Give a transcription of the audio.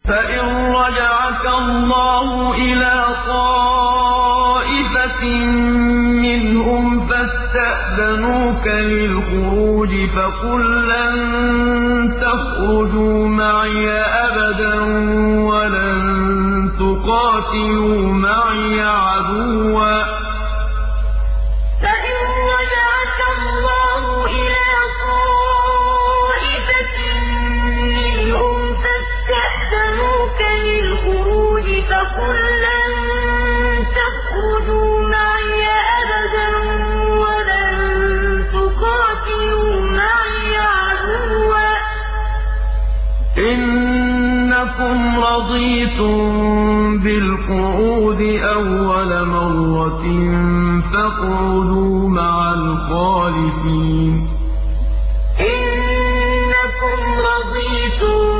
فَإِن رَّجَعَكَ اللَّهُ إِلَىٰ طَائِفَةٍ مِّنْهُمْ فَاسْتَأْذَنُوكَ لِلْخُرُوجِ فَقُل لَّن تَخْرُجُوا مَعِيَ أَبَدًا وَلَن تُقَاتِلُوا مَعِيَ عَدُوًّا ۖ فَقُل لَّن تَخْرُجُوا مَعِيَ أَبَدًا وَلَن تُقَاتِلُوا مَعِيَ عَدُوًّا ۖ إِنَّكُمْ رَضِيتُم بِالْقُعُودِ أَوَّلَ مَرَّةٍ فَاقْعُدُوا مَعَ الْخَالِفِينَ إِنَّكُمْ رَضِيتُم